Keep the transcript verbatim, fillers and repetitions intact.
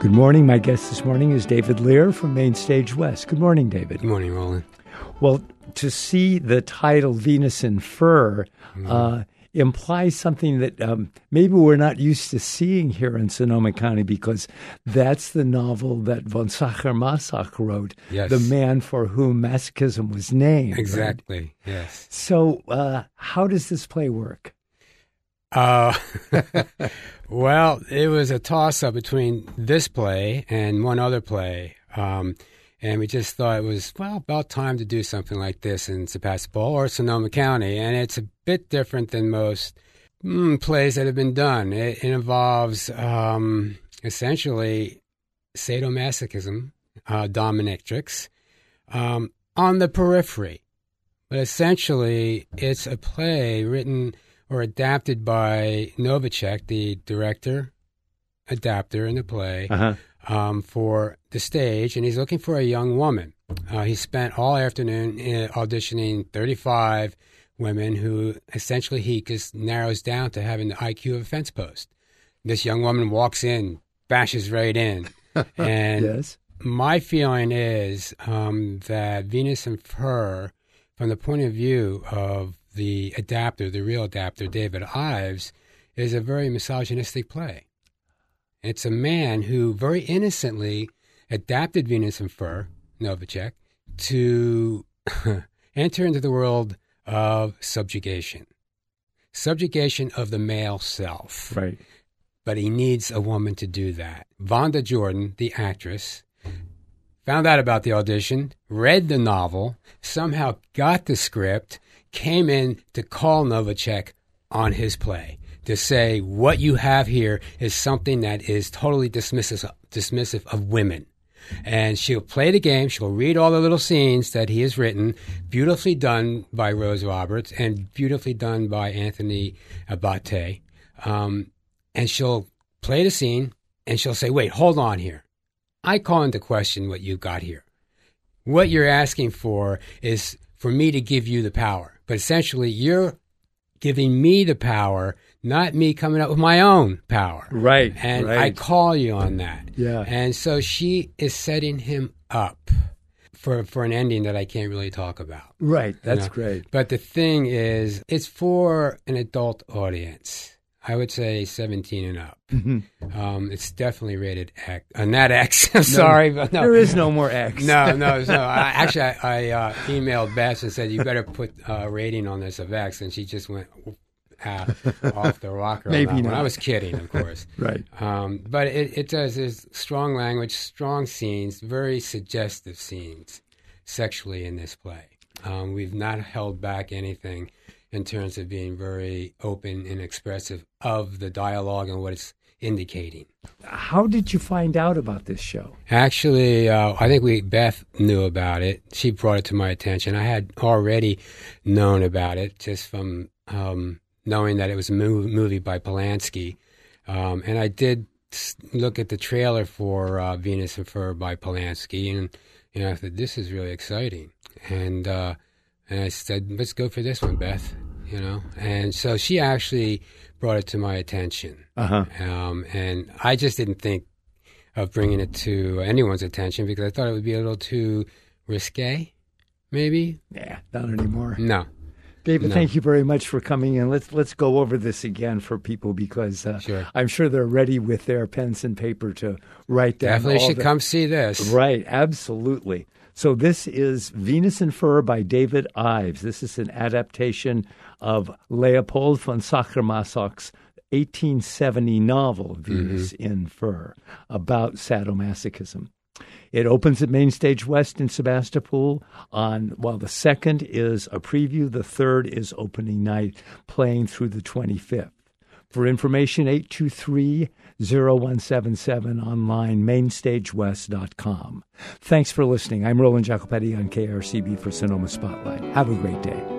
Good morning. My guest this morning is David Lear from Main Stage West. Good morning, David. Good morning, Roland. Well, to see the title Venus in Fur mm-hmm. uh, implies something that um, maybe we're not used to seeing here in Sonoma County, because that's the novel that von Sacher-Masoch wrote, yes. The Man for Whom Masochism Was Named. Exactly, right? yes. So uh, how does this play work? Uh, well, it was a toss-up between this play and one other play. Um, and we just thought it was, well, about time to do something like this in Sebastopol or Sonoma County. And it's a bit different than most mm, plays that have been done. It, it involves um, essentially sadomasochism, uh, dominatrix, um, on the periphery. But essentially, it's a play written or adapted by Novacek, the director, adapter in the play, uh-huh. um, for the stage, and he's looking for a young woman. Uh, he spent all afternoon auditioning thirty-five women who essentially he just narrows down to having the I Q of a fence post. This young woman walks in, bashes right in. And yes. my feeling is um, that Venus in Fur, from the point of view of the adapter, the real adapter, David Ives, is a very misogynistic play. It's a man who very innocently adapted Venus in Fur, Novacek, to enter into the world of subjugation. Subjugation of the male self. Right. But he needs a woman to do that. Vonda Jordan, the actress, found out about the audition, read the novel, somehow got the script, came in to call Novacek on his play, to say what you have here is something that is totally dismissive, dismissive of women. And she'll play the game. She'll read all the little scenes that he has written, beautifully done by Rose Roberts and beautifully done by Anthony Abate. Um, and she'll play the scene, and she'll say, wait, hold on here. I call into question what you got here. What you're asking for is for me to give you the power. But essentially, you're giving me the power, not me coming up with my own power. Right. And right. I call you on that. Yeah. And so she is setting him up for for an ending that I can't really talk about. Right. That's you know? great. But the thing is, it's for an adult audience. I would say seventeen and up. Mm-hmm. Um, it's definitely rated X. Uh, not X. I'm no, sorry. But no. There is no more X. no, no, no. I, actually, I, I uh, emailed Beth and said, you better put a rating on this of X. And she just went uh, off the rocker. Maybe on that not. one. I was kidding, of course. Right. Um, but it, it does. There's strong language, strong scenes, very suggestive scenes sexually in this play. Um, we've not held back anything in terms of being very open and expressive of the dialogue and what it's indicating. How did you find out about this show? Actually, uh, I think we Beth knew about it. She brought it to my attention. I had already known about it just from um, knowing that it was a movie, movie by Polanski. Um, and I did look at the trailer for uh, Venus in Fur by Polanski, and you know, I thought, this is really exciting. And uh, and I said, let's go for this one, Beth. You know, and so she actually brought it to my attention. Uh-huh. Um, and I just didn't think of bringing it to anyone's attention because I thought it would be a little too risque, maybe. Yeah, not anymore. No. David, no. thank you very much for coming in. Let's let's go over this again for people because uh, sure. I'm sure they're ready with their pens and paper to write down. Definitely all should the... come see this. Right, absolutely. So this is Venus in Fur by David Ives. This is an adaptation of Leopold von Sacher-Masoch's eighteen seventy novel, Venus mm-hmm. in Fur, about sadomasochism. It opens at Main Stage West in Sebastopol on, while the second is a preview, the third is opening night, playing through the twenty-fifth. For information, eight two three, zero one seven seven, online, main stage west dot com. Thanks for listening. I'm Roland Jacopetti on K R C B for Sonoma Spotlight. Have a great day.